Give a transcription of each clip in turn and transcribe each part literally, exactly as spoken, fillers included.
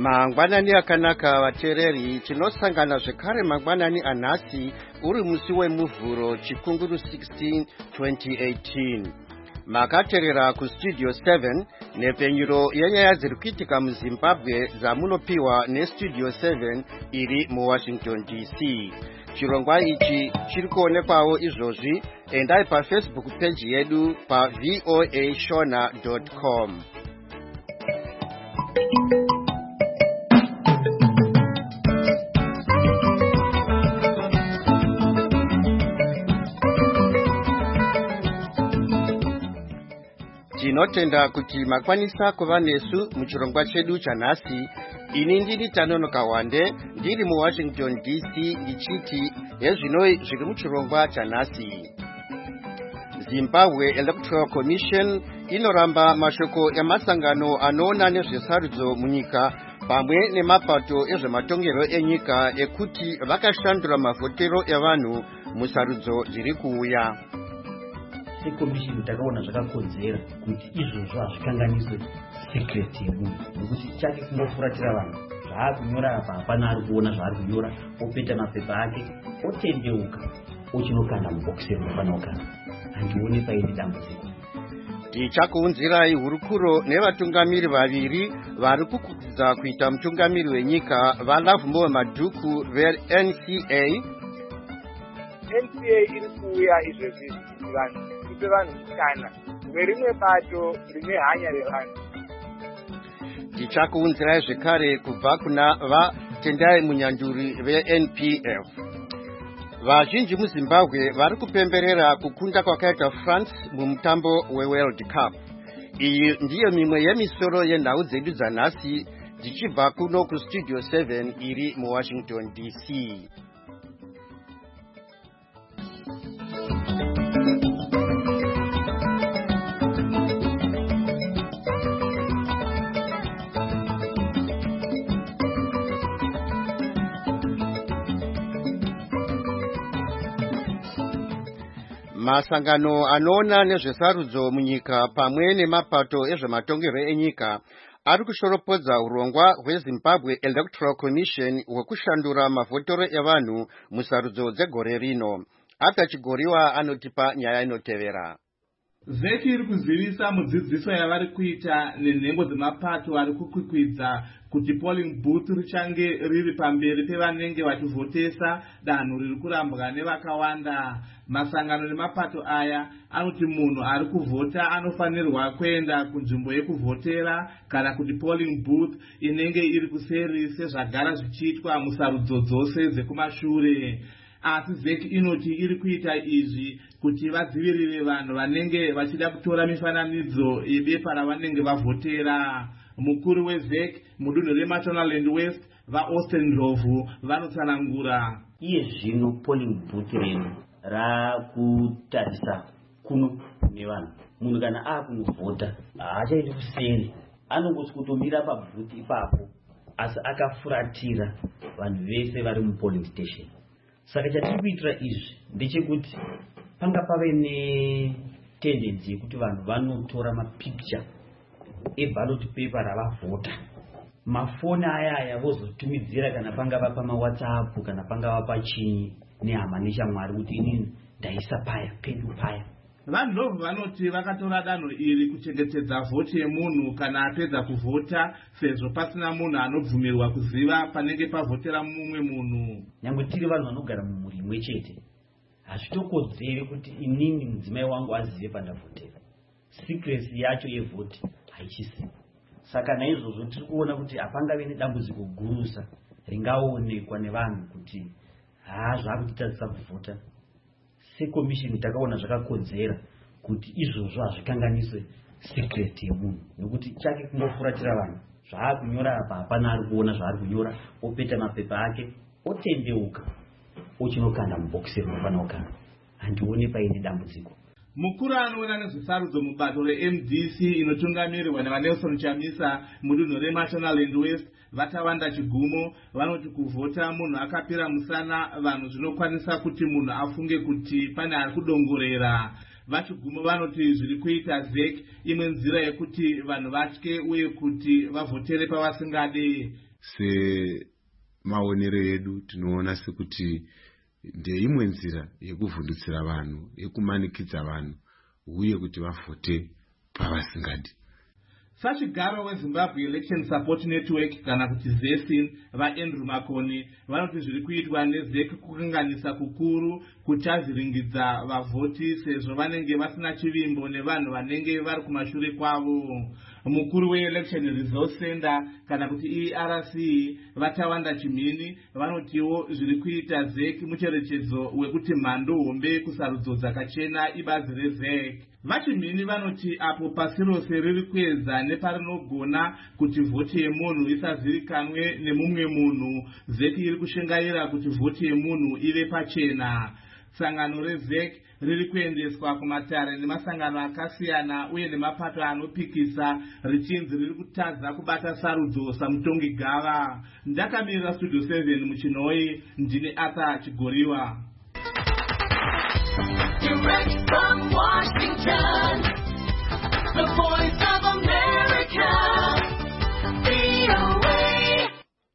Mangwanani akanaka vateereri, tinosangana zvekare mangwanani anhasi uri musi wemuvhuro chikunguru sixteen twenty eighteen. Makateerera kustudio seven nepenyuro yenyaya dziri kuitika muZimbabwe dzamunopiwa nestudio seven iri muWashington D C. Chirongwa ichi chiri kuonekwawo izvozvi, endai paFacebook page yedu pa v o a shona dot com. Tinotenda kuti makwanisa kuva nesu muchirongwa chedu chanhasi. Ini ndiri Tanonoka Wande, ndiri muWashington D C, ndichiti hezvino zviri muchirongwa chanhasi. Zimbabwe Electoral Commission inoramba mashoko emasangano anoona nezvesarudzo munyika pamwe nemapato ezvematongero enyika ekuti vakashandura mavhotero evanhu musarudzo dziri kuuya. Sekomishini takaona zvakakodzera kuti izvozvo hazvikanganiswe security yemunhu, nekuti chake kungofuratira vanhu zvaakunyora apa hapana ari kuona zvaari kunyora, opeta mapepa ake otendeuka ochinokanda mubhokisi rinofana kugara. Handioni paine dambudziko. Tichakuunzirai hurukuro nevatungamiri vaviri vari kukwidza kuita mutungamiri wenyika vaLovemore Madhuku veN C A. N C A iri kuuya izvezvi vanhu kupe vanhu mukana werimwe bato rine hanya revanhu. Tichakuunzirai zvekare kubva kuna vatendai munyanduri veN P F. Vazhinji muZimbabwe vari kupemberera kukunda kwakaita France mumutambo weWorld Cup. Iyi ndiyo mimwe yemisoro yenhau dzedu dzanhasi dzichibva kuno kustudio seven iri muWashington D C. Masangano anoona nezvesarudzo munyika pamwe nemapato ezvematongero enyika ari kushoropodza urongwa hweZimbabwe Electoral Commission hwekushandura mavhotoro evanhu musarudzo dzegore rino. Ata Chigoriwa anotipa nyaya inotevera. Zeki iri kuzivisa mudzidziso yavari kuita nenhengo dzemapato ari kukwikwidza kuti polling booth richange riri pamberi pevanenge vachivhotesa danho riri kurambwa nevakawanda. Masangano nemapato aya anoti munhu ari kuvhota anofanirwa kuenda kunzvimbo yekuvhotera kana kuti polling booth inenge iri kuseri sezvagara zvichiitwa musarudzo dzose dzekumashure. Asi Zeki inoti iri kuita izvi kuti vadzivirire vanhu vanenge vachida kutora mifananidzo yebepa ravanenge vavhotera. Mukuru weZeki mudunhu reMashonaland West vaAustin Ndlovu vanotsanangura. Iye zvino polling booth reno rakutarisa kuno nevanhu. Munhu kana akunovhota haachaiti kuseri, anongoti kutomira pabooth ipapo asi akafuratira vanhu vese vari mupolling station. Saka chatiri kuitira izvi ndechekuti panga pave netendency yekuti vanhu vanotora mapicture eballot paper ravavhota. Mafoni aya aya vozotumidzira kana pangava pamaWhatsApp kana pangava pachinyi nehama neshamwari kuti inini ndaisa paya pedu paya. VaNdlovu vanoti vakatora danho iri kuchengetedza vhoti yemunhu kana apedza kuvhota, sezvo pasina munhu anobvumirwa kuziva panenge pavhotera mumwe munhu. Nyangwe tiri vanhu vanogara mumhuri imwe chete, hazvitokodzeri kuti inini mudzimai wangu azive pandavhotera. Secrecy yacho yevhoti haichisipo. Saka naizvozvo tiri kuona kuti hapangave nedambudziko gurusa ringaonekwa nevanhu kuti haa zvakutitadzisa kuvhota. Sekomishini takaona zvakakodzera kuti izvozvo hazvikanganiswe security yemunhu, nekuti chake kungofuratira vanhu zvaakunyora apa hapana ari kuona zvaari kunyora, opeta mapepa ake otendeuka ochinokanda mubhokisi rinofana kugara. Handioni paine dambudziko. Mukuru anoona nezvesarudzo mubato reM D C inotungamirirwa navaNelson Chamisa mudunhu reMashonaland West vatawanda Chigumo vanoti kuvhota munhu akapira musana vanhu zvinokwanisa kuti munhu afunge kuti pane ari kudongorera. VaChigumo vanoti zviri kuita Zeki imwe nzira yekuti vanhu vatye uye kuti vavhotere pavasingade. semaonero edu tinoona sekuti ndeimwe nzira yekuvhundutsira vanhu, yekumanikidza vanhu uye kuti vavhote pavasingadi. Sachigaro weZimbabwe Election Support Network kana kuti ZESIN vaAndrew Makoni vanoti zviri kuitwa neZEC kukanganisa kukuru kuchazviringidza vavhoti sezvo vanenge vasina chivimbo nevanhu vanenge vari kumashure kwavo. Mukuru weElection Resource Center kana kuti E R C Vatawanda Chimini vanotiwo zviri kuita ZEC mucherechedzo wekuti mhando hombe kusarudzo dzakachena ibazi reZEC. Vachimini vanoti apo pasi rose riri kuedza neparinogona kuti vhoti yemunhu isazivikanwe nemumwe munhu, ZEC iri kushingaira kuti vhoti yemunhu ive pachena. Sangano reZEC riri kuendeswa kumatare nemasangano akasiyana uye nemapato anopikisa richinzi riri kutadza kubata sarudzo samutongi gava. Ndakamirira Studio seven muChinoi, ndine Arthur Chigoriwa. Direct from Washington, the voice of America, V O A.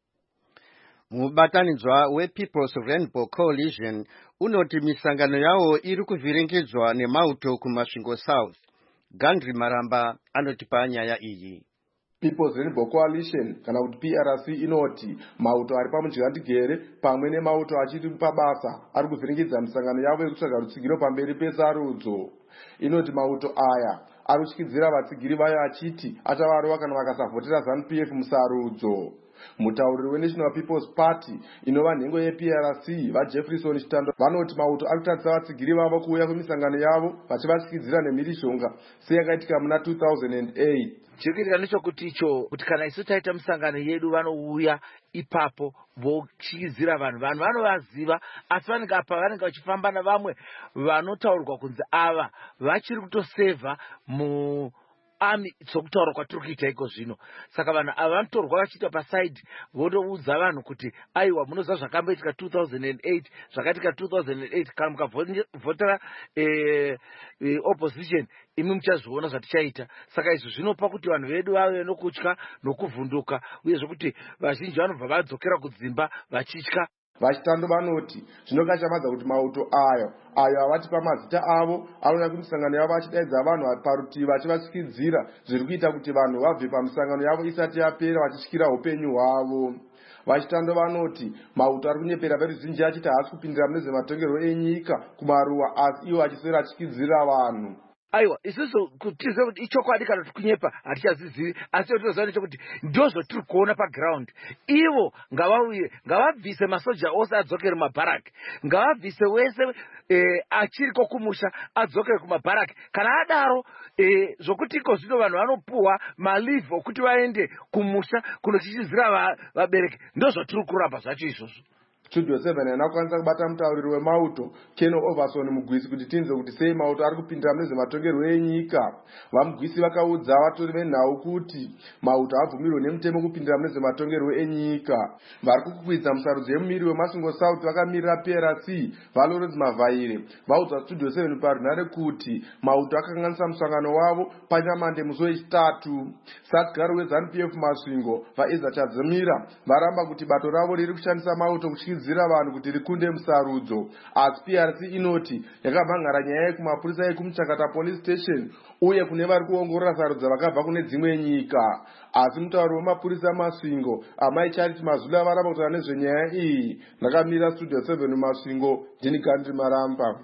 Mubatanidzwa wePeople's Rainbow Coalition unoti misangano yawo iri kuvhiringidzwa nemauto kumasvingo South. Gandhi Maramba anotipa nyaya iyi. People's Rainbow Coalition kana kuti P R C inoti mauto ari pamunjiratigere pamwe nemauto achiri pabasa ari kuvhiringidza misangano yavo yekutsvaga rutsigiro pamberi pesarudzo. Inoti mauto aya ari kutyisidzira vatsigiri vayo achiti achavarova kana vakasavhotera ZANU P F musarudzo. Mutauriri weNational People's Party inova nhengo yeP R C vaJefferson Chitando vanoti mauto ari kutadzisa vatsigiri vavo kuuya kumisangano yavo vachivatyidzira nemhirishonga seyakaitika muna two thousand eight. Chirikuitika nechekuti icho kuti kana isu taita misangano yedu vanouya ipapo votyizira vanhu vanhu vanovaziva asi vanenge apa vanenge vachifamba navamwe vanotaurwa kunzi ava vachiri kutosevha mu ami sokutaura kwatiri kuita iko zvino. Saka vanhu ava vanotorwa vachiita pasaidi votoudza vanhu kuti aiwa munoziva zvakamboitika two thousand eight zvakaitika two thousand eight kana mukavhotera eh, eh, opposition imi muchazviona zvatichaita. Saka izvi zvinopa kuti vanhu vedu vave nokutya nokuvhunduka uyezve kuti vazhinji vanobva vadzokera kudzimba vachitya. Vachitando vanoti zvinokashamadza kuti mauto ayo ayo avati pamazita avo anouya kumisangano yavo achidaidza vanhu parutivi vachivatyidzira zviri kuita kuti vanhu vabve pamisangano yavo isati yapera vachityira upenyu hwavo. Vachitando vanoti mauto ari kunyepera veruzhinji achiti haasi kupindira mune zvematongerwo enyika kumaruwa asi iwo achiswera achityidzira vanhu. Aiwa isusu kutize kuti ichokwadi kana tikunyepa hatichazizivi asi totoziva nechekuti ndozvo tiri kuona paground. Ivo ngavauye ngavabvise masoja ose adzokere mumabharaki, ngavabvise wese eh, achiriko kumusha adzokere kumabharaki. Kana adaro eh, zvokuti iko zvino vanhu vanopuhwa malivhi okuti vaende kumusha kunochichizira vabereki ndozvo tiri kuramba zvacho izvozvo. Studio seven anakwanisa kubata mutauriri wemauto Keno Overson mugwisi kuti tinze kuti sei mauto ari kupindira mune zvematongerwo enyika. Vamugwisi vakaudza vatori venhau kuti mauto abvumirwe nemutemo kupindira mune zvematongerwo enyika. Vari kukwidza musarudzo yemumiri wemasvingo South vakamirira P R C Valorenzi Mavhaire vaudza Studio seven parunhare kuti mauto akanganisa musangano wavo paNyamande musi wechitatu. Satigaro weZANU P F masvingo vaEza Chadzimira varamba kuti bato ravo riri kushandisa mauto kutyisidzira vanhu kuti rikunde musarudzo. Asi P R C inoti yakamhangara nyaya yekumapurisa ekumuchakata police station uye kune vari kuongorora sarudzo vakabva kune dzimwe nyika. Asi mutauri wemapurisa masvingo Amai Charity Mazula varamba kutaura nezvenyaya iyi. Ndakamira Studio seven masvingo, ndini Gandhi Maramba.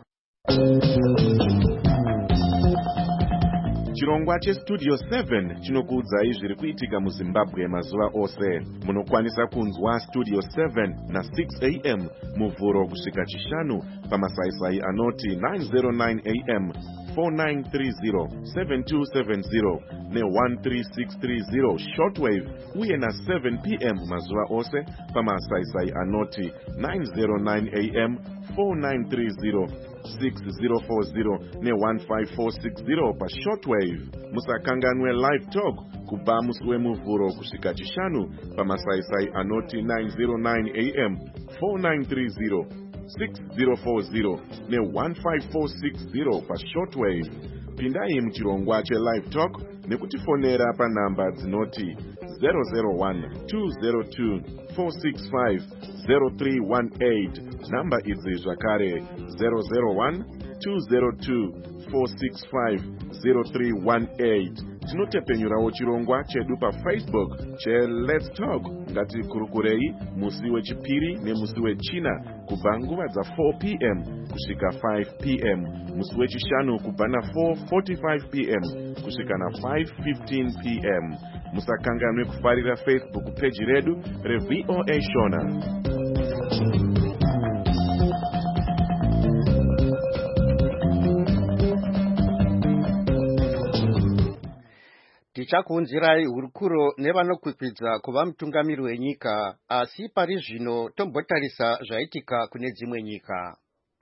Chirongwa cheStudio seven chinokuudzai zviri kuitika muZimbabwe mazuva ose. Munokwanisa kunzwa Studio seven na six a m muvhuro kusvika chishanu pamasaisai anoti nine oh nine a m, four nine three zero, seven two seven zero ne one three six three zero shortwave uye na seven p m mazuva ose pamasaisai anoti nine oh nine a m, four nine three zero, six zero four zero ne one five four six zero pa shortwave. Musakanganwe live talk kubva musi wemuvhuro kusvika chishanu pamasaisai anoti nine oh nine a m, four nine three zero, six zero four zero ne one five four six zero pa shortwave. Pindai mchirongwa che live talk nekutifonera pa namba dzinoti zero zero one two zero two four six five zero three one eight. Namba idzi zvakare zero zero one two zero two four six five zero three one eight. Tinotepenyurawo chirongwa chedu pa Facebook che Let's Talk ngati kurukurei musi wechipiri nemusi wechina kubva nguva dza four p m kusvika five p m, musi wechishanu kubva na four forty-five p m kusvika na five fifteen p m. Musakanganwe kufarira Facebook page redu reV O A Shona. Tichakuunzirai hurukuro nevanokwikwidza kuva mutungamiri wenyika, asi pari zvino tombotarisa zvaitika kune dzimwe nyika.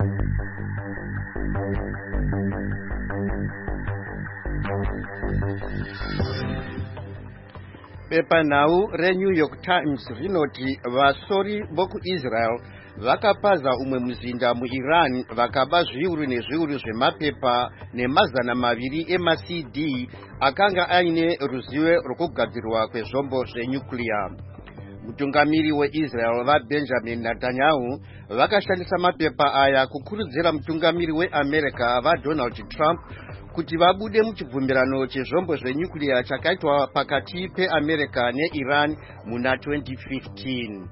Bepanhau reNew York Times rinoti vasori vokuIsrael vakapaza umwe muzinda muIran vakaba zviuru nezviuru zvemapepa nemazana maviri ema-C D akanga aine ruzivo rwokugadzirwa kwezvombo zvenyuklia. Mutungamiri weIsrael vaBenjamin Netanyahu vakashandisa mapepa aya kukurudzira mutungamiri weAmerica vaDonald Trump kuti vabude muchibvumirano chezvombo zvenyuklia chakaitwa pakati peAmerica neIran muna twenty fifteen.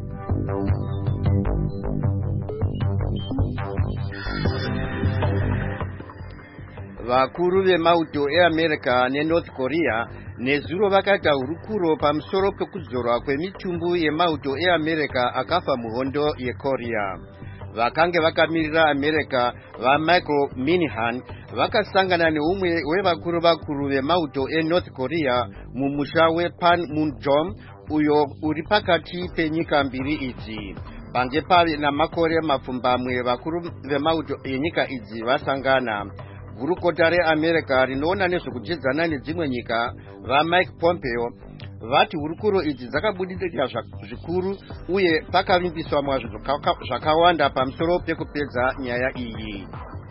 Vakuru vemauto eAmerica neNorth Korea nezuro vakaita hurukuro pamusoro pekudzorwa kwemitumbu yemauto eAmerica akafa muhondo yeKorea. Vakange vakamirira America vaMichael Minihan vakasangana neumwe wevakuru vakuru vemauto eNorth Korea mumusha wePanmunjom uyo uri pakati penyika mbiri idzi. Pange pave namakore mapfumbamwe vakuru vemauto enyika idzi vasangana. Gurukota reAmerica rinoona nezvekudzedzana nedzimwe nyika vaMike Pompeo vati hurukuro idzi dzakabudirira zvikuru uye pakavimbiswa zvakawanda pamusoro pekupedza nyaya iyi.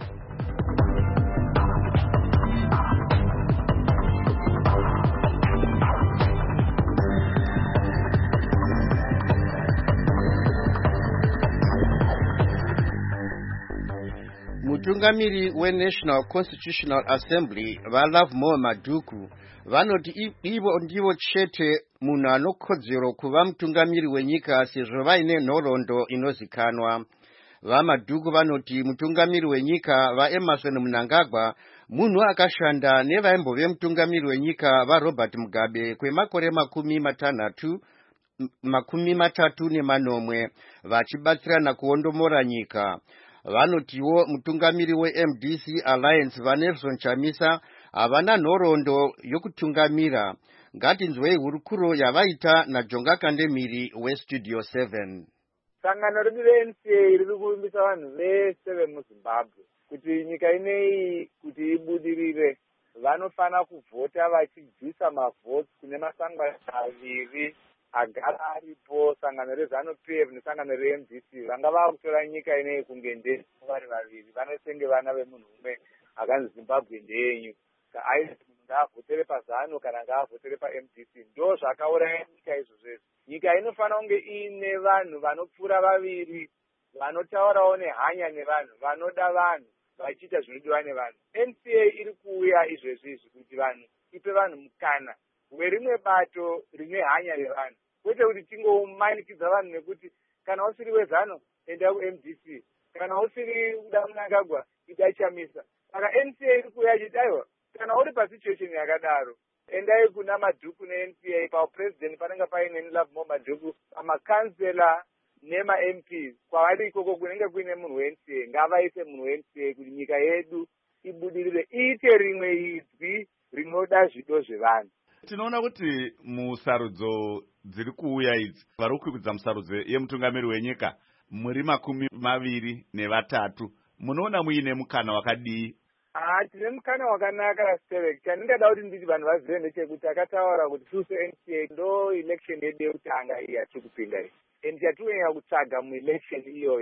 Mutungamiri weNational Constitutional Assembly vaLovemore Maduku vanoti ivo ndivo chete munhu anokodzero kuva mutungamiri wenyika sezvo vaine nhoroondo inozikanwa. VaMaduku vanoti mutungamiri wenyika vaEmerson Mnangagwa munhu akashanda nevaimbove mutungamiri wenyika vaRobert Mugabe kwemakore makumi matanhatu makumi matatu nemanomwe vachibatsirana kuondomora nyika. Vanotiwo mutungamiri weM D C Alliance vaNelson Chamisa havana nhoroondo yokutungamira. Ngatinzwei hurukuro yavaita naJonga Kandemiri weStudio seven. Sangano redu reN C A riri kuvimbisa vanhu vese vemuZimbabwe kuti nyika ineyi kuti ibudirire vanofana kuvhota vachibvisa mavhoti kune masangano aviri agara aripo, sangano reZanu P F nesangano reM D C. Vanga vakutora nyika ineyi kunge ndeye vari vaviri vanosenge vana vemunhu umwe akanzi Zimbabwe ndeyenyu. Aisi munhu ngaavhotere paZanu kana ngaavhotere paM D C. Ndo zvakauraya nyika izvo zvese. Nyika inofana kunge iine vanhu vanopfuura vaviri vanotaurawo nehanya nevanhu, vanoda vanhu, vachiita zvinodiwa nevanhu. N C A iri kuuya izvezvi izvi kuti vanhu ipe vanhu mukana werimwe bato rine hanya nevanhu, kwete kuti tingomanikidza vanhu nekuti kana usiri weZanu enda kuM D C, kana usiri kuda Mnangagwa ida Chamisa. Saka N C A iri kuuya achiti aiwa kana uri pasituation yakadaro endai kuna Maduku neN C A paupresident panenge paine Lovemore Maduku, pamakansela nemaM Ps kwavari ikoko kunenge kuine munhu weN C A. Ngavaise munhu weN C A kuti nyika yedu ibudirire, iite rimwe idzwi rinoda zvido zvevanhu. Tinoona kuti musarudzo dziri kuuya idzi vari kukwikudza musarudzo yemutungamiri wenyika muri makumi maviri nevatatu, munoona muine mukana wakadii? Ah, tine mukana wakanaka Sterek. Chandingada kuti nditi vanhu vazive ndechekuti akataura kuti susu N C A ndo election yedu yekutanga iyi yatiri kupinda iyi, and yatinoenda kutsvaga muelection iyoyo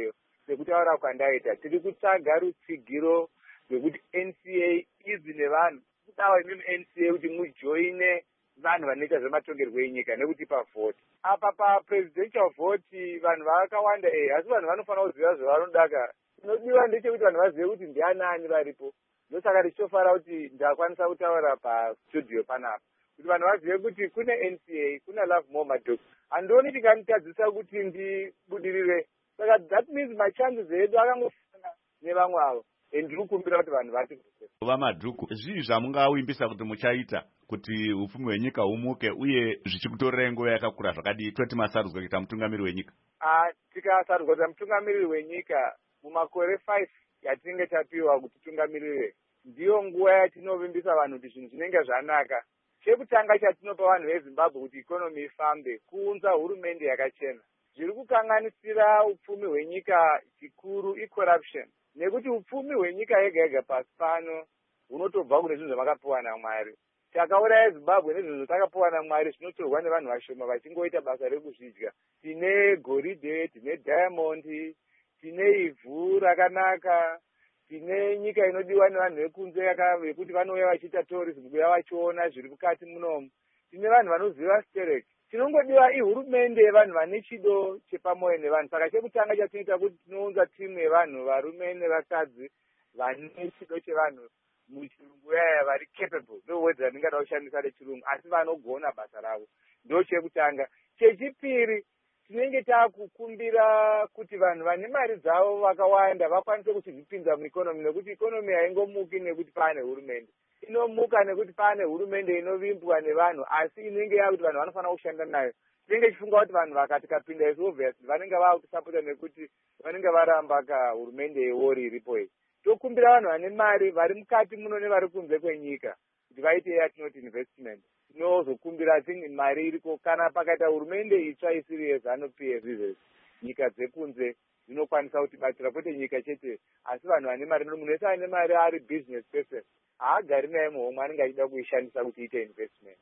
sekutaura kwandaita tiri kutsvaga rutsigiro rwekuti N C A izi nevanhu kudawa imimi N C A kuti mujoine vanhu vanoita zvematongerwo enyika nekuti pavhoti apa papresidential vote vanhu vakawanda eh asi vanhu vanofanira kuziva zvavanodaka inodiwa ndechekuti vanhu vazive kuti ndianani varipo ndosaka tichitofara kuti ndakwanisa kutaura pastudio panapa kuti vanhu vazive kuti kune N C A kuna Love More Madhuku handioni tikanitadzisa kuti ndibudirire saka that means my chances edu akangosiyana nevamwe avo ndiri kukumbira kuti vanhu vati vamadhuku zvii zvamungawimbisa kuti muchaita kuti upfumi hwenyika humuke uye zvichikutorera nguva yakakura zvakadii toti masarudzwa kuita mutungamiri wenyika ah tikasarudzwa kuita mutungamiriri wenyika mumakore five yatinenge tapiwa kuti tungamirire ndiyo nguva yatinovimbisa vanhu kuti zvinhu zvinenge zvanaka chekutanga chatinopa vanhu vezimbabwe kuti ikonomi ifambe kuunza hurumende yakachena zviri kukanganisira upfumi hwenyika chikuru icorruption nekuti upfumi hwenyika yega yega pasi pano hunotobva kune zvinhu zvamakapiwa naMwari takauraya Zimbabwe nezvinhu zvatakapiwa naMwari zvinotorwa nevanhu vashoma vachingoita basa rekuzvidya tine goridhe tine diamond tine ivhu rakanaka tine nyika inodiwa nevanhu vekunze yekuti vanouya vachiita tourism kuya vachiona zviri mukati munomu tine vanhu vanoziva sterek tinongodiwa ihurumende yevanhu vane chido chepamwoyo nevanhu saka chekutanga chatinoita kuti tinounza timu yevanhu varume nevakadzi vane chido chevanhu muchirungu yaya vari capable ndowedzi randingada kushandisa rechirungu asi vanogona basa ravo ndo chekutanga chechipiri tinenge taakukumbira kuti vanhu vane mari dzavo vakawanda vakwanise kuchizvipinza muikonomi nekuti ikonomi haingomuki nekuti paane hurumende inomuka nekuti paane hurumende inovimbwa nevanhu asi inenge yakuti vanhu vanofanira kushanda nayo tinenge chifunga kuti vanhu vakatikapinda isu obviously vanenge vakutisapota nekuti vanenge varamba ka hurumende yewori iripo iyi tokumbira vanhu vane mari vari mukati muno nevari kunze kwenyika kuti vaite yatinoti investment tinozokumbira tingi mari iriko kana pakaita hurumende itsva isiri yeZANU P F izvezvi nyika dzekunze dzinokwanisa kutibatsira kwete nyika chete asi vanhu vane mari munhu wese ane mari ari business person haagari naye muhomwe anenge achida kuishandisa kuti iite investment.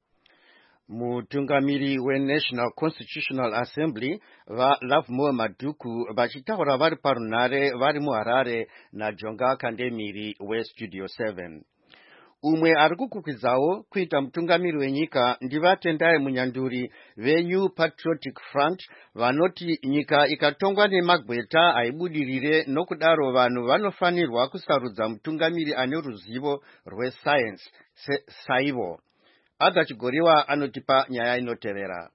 Mutungamiri weNational Constitutional Assembly vaLove More Madhuku vachitaura vari parunhare vari muHarare naJonga Kandemiri weStudio seven. Umwe ari kukwikwizawo kuita mutungamiri wenyika ndivatendai munyanduri veNew Patriotic Front vanoti nyika ikatongwa nemagweta haibudirire nokudaro vanhu vanofanirwa kusarudza mutungamiri ane ruzivo rwesayensi saivo. Adha Chigoriwa anotipa nyaya inotevera.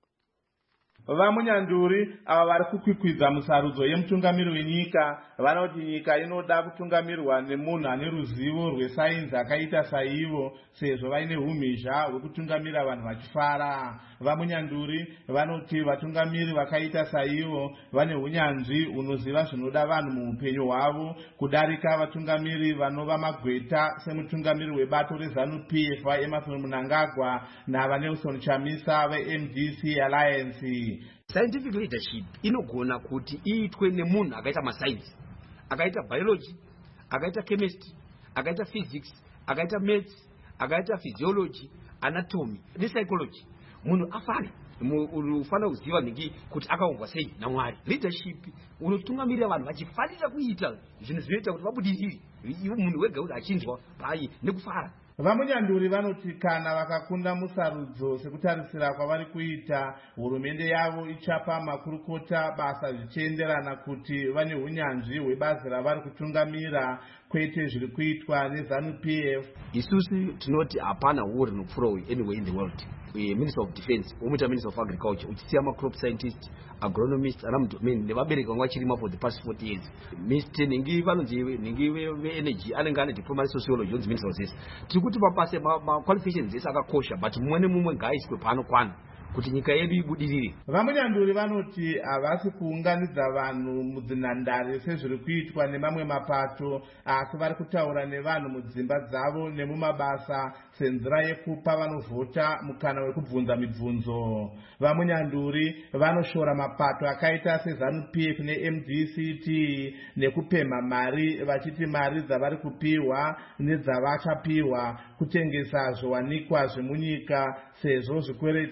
Vamunyanduri ava vari kukwikwidza musarudzo yemutungamiri wenyika vanoti nyika inoda kutungamirwa nemunhu ane ruzivo rwesainzi akaita saivo sezvo vaine umhizha hwekutungamira vanhu vachifara. Vamunyanduri vanoti vatungamiri vakaita saivo vane unyanzvi unoziva zvinoda vanhu muupenyu hwavo kudarika vatungamiri vanova magweta semutungamiri webato reZANU P F vaEmmerson Mnangagwa navaNelson Chamisa veM D C Alliance. Scientific leadership inogona kuti iitwe nemunhu akaita masainsi, akaita biology, akaita chemistry, akaita physics, akaita maths, akaita physiology, anatomy nepsychology. Munhu afana unofanira kuziva niki kuti akaumbwa sei naMwari. Leadership unotungamirira vanhu vachifanira kuita zvinhu zvinoita kuti vabudirire ivo munhu wega kuti achinzwa pai nekufara. Vamunyanduri vanoti kana vakakunda musarudzo sekutarisira kwavari kuita hurumende yavo ichapa makurukota basa zvichienderana kuti vane unyanzvi hwebazi ravari kutungamira kwete zviri kuitwa neZANU P F. Isusu tinoti hapana war rinopfuura uyu anywhere in the world. We Minister of Defense, umita Minister of Agriculture, uchisiya ma crop scientist, agronomist, anamdomain nevabereki vanga vachirima for the past forty years. Mister Ningi vanonzi Ningi ve energy anenge ane diploma sociology onzi Minister of This. Tiri kuti mapase ma qualifications ese akakosha but mumwe nemumwe ngaaiswe paanokwana kuti nyika yedu ibudirire. Vamunyanduri vanoti havasi kuunganidza vanhu mudzinhandare sezviri kuitwa nemamwe mapato asi vari kutaura nevanhu mudzimba dzavo nemumabasa senzira yekupa vanovhota mukana wekubvunza mibvunzo. Vamunyanduri vanoshora mapato akaita seZANU P F neM D C T nekupemha mari vachiti mari dzavari kupiwa nedzavachapiwa kutengesa zviwanikwa zvemunyika sezvo zvikwereti zvavano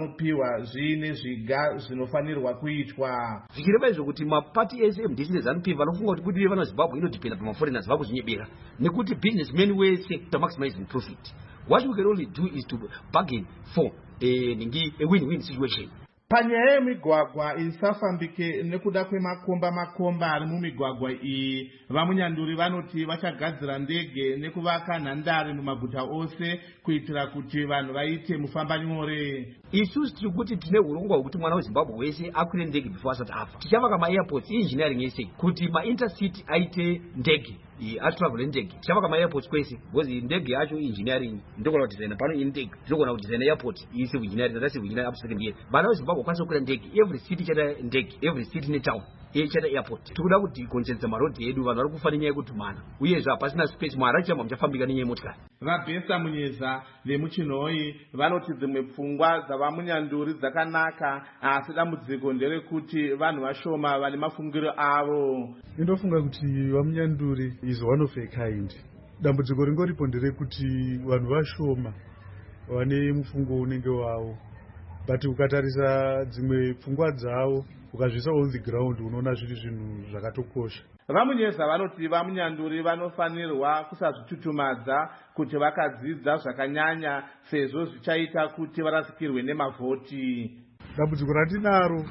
vanopiwa zviine zviga zvinofanirwa kuitwa. zvichireva izvo kuti mapati ese emdc neZANU-P F vanofunga kuti budiriro vana Zimbabwe inodhipenda pamaforeigners vakuzvinyebera nekuti businessmen wese to maximizing profit. What we can only do is to bargain for a, a win-win situation. Panyaya yemigwagwa isafambike nekuda kwemakomba makomba ari mumigwagwa iyi, vamunyanduri vanoti vachagadzira ndege nekuvaka nhandare mumaguta ose kuitira kuti vanhu vaite mufamba nyore. Isusu tiri kuti tine urongwa hwekuti mwana weZimbabwe wese akwire ndege before asati afa. Tichavaka ma-airports engineering ese kuti ma-intercity aite ndege atravel ndege. Tichavaka ma-airports kwese because ndege yacho engineering ndokona kudesigna pano indege ndokona kudesigna airport isi engineering that's engineering up to second year. Vana weZimbabwe kwanisa kukwira ndege every city chata ndege every city netown chata airport. Tikuda kuti concentrate marodhi edu vanhu vari kufa nenyaya yekutumana uyezve hapasina space mwari chamba muchafambika nenyaya yemotikari. Vabhesa Munyeza vemuchinhoi vanoti dzimwe pfungwa dzavamunyanduri dzakanaka asi dambudziko nderekuti vanhu vashoma vane mafungiro avo. Ndinofunga kuti vamunyanduri is one of a kind. Dambudziko ringoripo nderekuti vanhu vashoma vane mufungo unenge wavo, but ukatarisa dzimwe pfungwa dzavo ukazvisa on the ground unoona zviri zvinhu zvakatokosha. Vamunyeza vanoti vamunyanduri vanofanirwa kusazvitutumadza kuti vakadzidza zvakanyanya sezvo zvichaita kuti varasikirwe nemavhoti. Dambudziko ratinaro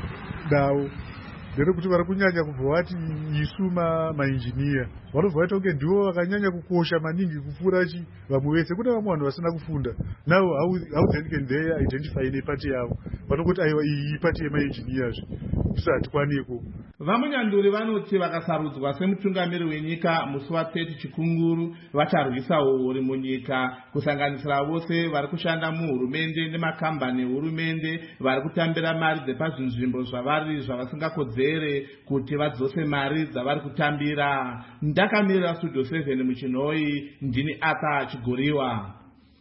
davo nderekuti vari kunyanya kubva vati isu mainjiniya vanobva vaita kunge ndivo vakanyanya kukosha maningi kupfuura chi vamwe vese. Kune vamwe vanhu vasina kufunda now how then can they identify nepati yavo vanongoti aiwa iyi pati yemainjiniyazve isi hatikwaniko. Vamunyanduri vanoti vakasarudzwa semutungamiri wenyika musi wathirty Chikunguru vacharwisa uori munyika kusanganisira vose vari kushanda muhurumende nemakambani ehurumende vari kutambira mari dzepazvinzvimbo zvavari zvavasingakodzere kuti vadzose mari dzavari kutambira. Ndakamirira Studio seven muchinhoi, ndini Arthur Chigoriwa.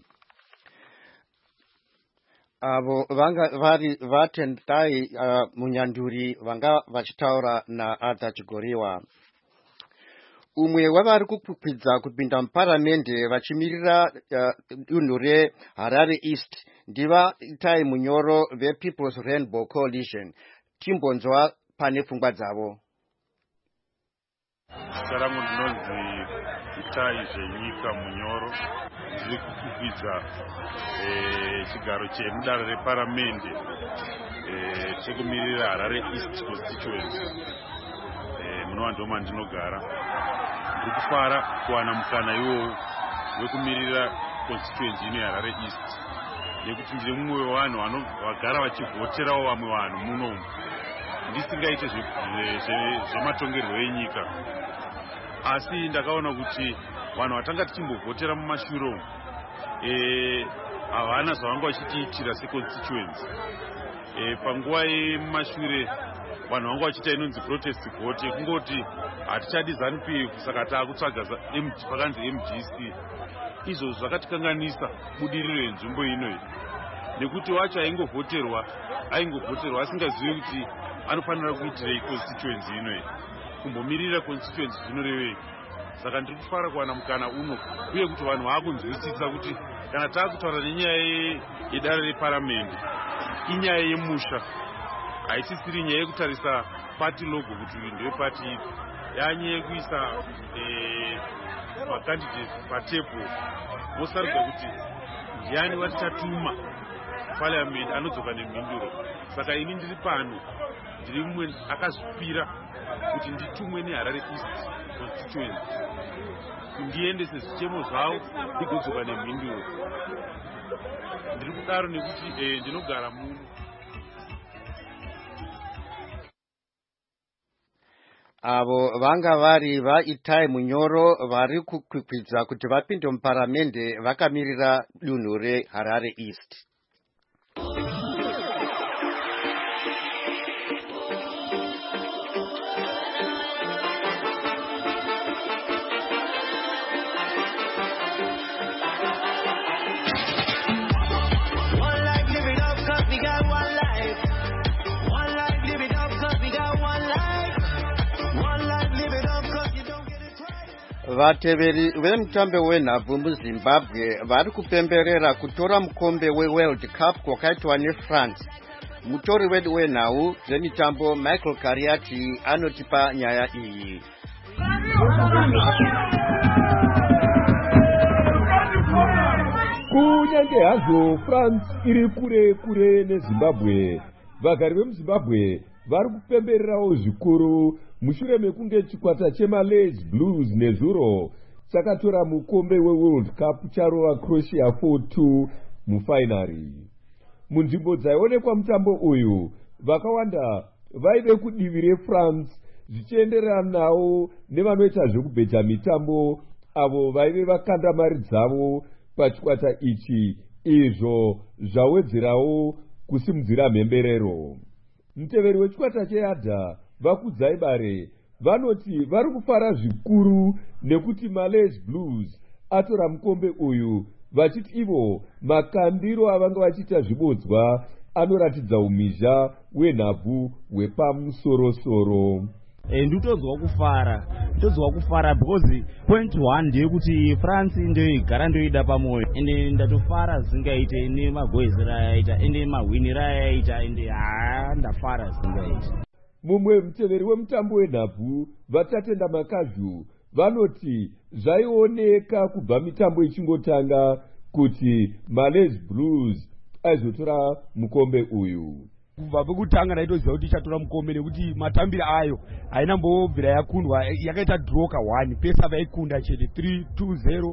Avo vanga vari vatendai uh, munyanduri vanga vachitaura na Arthur Chigoriwa. Umwe wavari kukwidza kupinda muparamende vachimirira dunhu uh, reHarare East ndiva Itai Munyoro vePeople's Rainbow Coalition. Timbonzwa pane pfungwa dzavo. Zita rangu ndinonzi Itai Zvenyika Munyoro. Ndiri kukwidza eh, chigaro chemudare reparamende eh, chekumirira Harare East constituency. Eh, munova ndo mandinogara. Ndiri kufara kuwana mukana iwowo wekumirira constituency ino yeHarare East nekuti ndiri mumwe wevanhu vagara vachivhoterawo vamwe vanhu munomu ndisingaite zvematongerwo enyika. Asi ndakaona kuti vanhu vatanga tichimbovhotera mumashure umu havana zvavanga vachitiitira seconstituency. Panguva yemumashure vanhu vanga vachiita inonzi protest vote kungoti hatichadi ZANU-P F saka taakutsvaga pakanzi M D C. Izvo zvakatikanganisa budiriro yenzvimbo inoyi nekuti wacho aingovhoterwa aingovhoterwa asingazivi kuti anofanira kuitirei constituency inoyi, kumbomirira constituency zvinorevei. Saka ndiri kufara kuwana mukana uno uye kuti vanhu vaakunzwisisa kuti kana taakutaura nenyaya yedare reparamende inyaya yemusha, haisisiri nyaya yekutarisa party logo kuti uyu ndewepati ipi, yanyaya yekuisa macandidates patepo mosarudzwa kuti ndiani watitatuma parliament anodzoka nemhinduro. Saka ini ndiri pano ndiri mumwe akazvipira kuti nditumwe neHarare East constituency ndiendese zvichemo zvavo ndigodzoka nemhinduro. Ndiri kudaro nekuti eh, ndinogara muno. Avo vanga vari vaItai Munyoro vari kukwikwidza kuti vapinde muparamende vakamirira dunhu reHarare East. vateveri vemutambo wenhabvu muzimbabwe vari kupemberera kutora mukombe weworld cup kwakaitwa nefrance. Mutori wedu wenhau zvemitambo Michael Kariati anotipa nyaya iyi. Kunyange hazvo France iri kure kure neZimbabwe, vagari vemuZimbabwe vari kupembererawo zvikuru mushure mekunge chikwata cheMalays Blues nezuro chakatora mukombe weWorld Cup charova Croatia four two mufainari. Munzvimbo dzaionekwa mutambo uyu, vakawanda vaive kudivi reFrance zvichienderana nawo nevanoita zvekubheja mitambo avo vaive vakanda mari dzavo pachikwata ichi, izvo zvawedzerawo kusimudzira mhemberero. Muteveri wechikwata cheyadha Vakudzai Bare vanoti vari kufara zvikuru nekuti Malays Blues atora mukombe uyu, vachiti ivo makandiro avanga vachiita zvibodzwa anoratidza umhizha wenhabvu hwepamusorosoro. Nditozwa kufara nditozwa kufara because point one ndeyekuti France ndoigara ndoida pamoyo ende ndatofara zingaite nemagoezi rayaita ende mahwini rayaita ende haa ndafara zingaite. Mumwe muteveri wemutambo wenhabvu Vatatenda Makazhu vanoti zvaioneka kubva mitambo ichingotanga kuti Malays Blues aizotora mukombe uyu. Kubva pekutanga ndaitoziva kuti ichatora mukombe nekuti matambiro ayo haina mbobvira yakundwa, yakaita droka one pesa vaikunda chete three two zero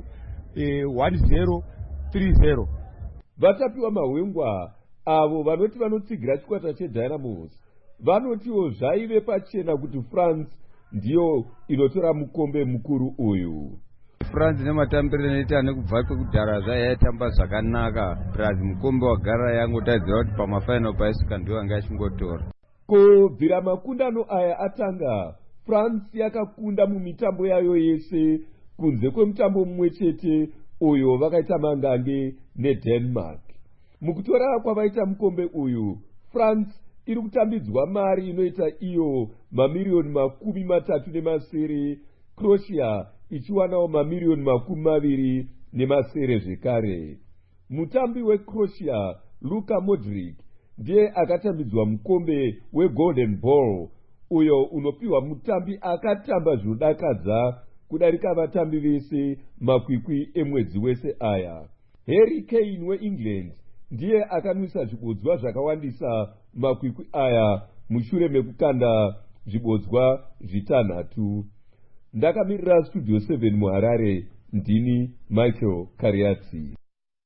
one zero three zero. Vatapiwa mahwengwa avo vanoti vanotsigira chikwata cheDynamos vanotiwo zvaive pachena kuti France ndiyo inotora mukombe mukuru uyu. France nematambiro anoita nekubva kwekudhara zvaiyaitamba zvakanaka, plus mukombe wagara yangotadziwa kuti pamafainal paisvika ndiyo anga achingotora. Kubvira makundano aya atanga, France yakakunda mumitambo yayo yese kunze kwemutambo mumwe chete uyo vakaita mangange neDenmark. Mukutora kwavaita mukombe uyu, France iri kutambidzwa mari inoita iyo mamirioni makumi matatu nemasere, Croatia ichiwanawo mamirioni makumi maviri nemasere zvekare. Mutambi weCroatia Luka Modric ndiye akatambidzwa mukombe weGolden Ball, uyo unopiwa mutambi akatamba zvinodakadza kudarika vatambi vese makwikwi emwedzi wese aya. Harry Kane weEngland ndiye akanwisa zvibodzwa zvakawandisa makwikwi aya mushure mekukanda zvibodzwa zvitanhatu. Ndakamirira Studio seven muHarare, ndini Michael Kariati.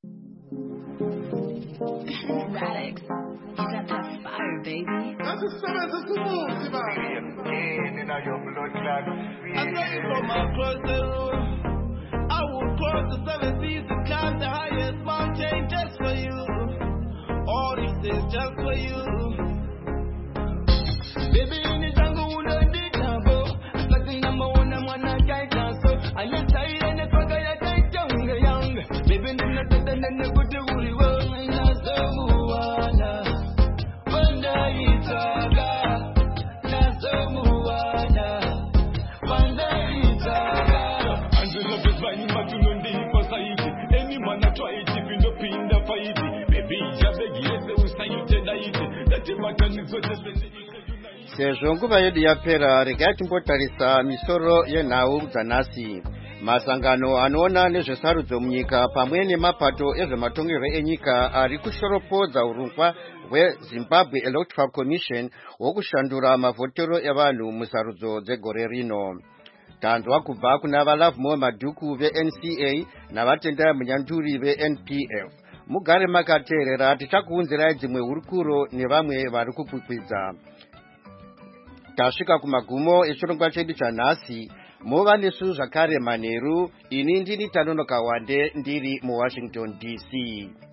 I will cross the seven seas and climb the highest mountain just for you. All this is just for you. Baby, in the jungle, we don't need trouble. I'm like the number one, I'm one, I can't cancel. I let tired and the fuck I take young, young. Baby, in the dead and then the good, the woolly world, and that's the Moana. One day it's all God. That's the Moana. One day it's all God. Angela Bezvani Matunundi for Saidi. Anyone that try it, if you don't pin the fight, baby, just a get the Usaid and I eat it. That's what I'm going to sezvo nguva yedu yapera, regai timbotarisa misoro yenhau dzanhasi. Masangano anoona nezvesarudzo munyika pamwe nemapato ezvematongerwo enyika ari kushoropodza urongwa hweZimbabwe Electoral Commission hwokushandura mavhotero evanhu musarudzo dzegore rino. Tanzwa kubva kuna vaLovemore Madhuku veN C A navatendai munyanduri veN P F. Mugare makateerera, tichakuunzirai dzimwe hurukuro nevamwe vari kukwikwidza. Tasvika kumagumo echirongwa chedu chanhasi. Muva nesu zvakare manheru. Ini ndini Tanonoka Wande ndiri muWashington D C.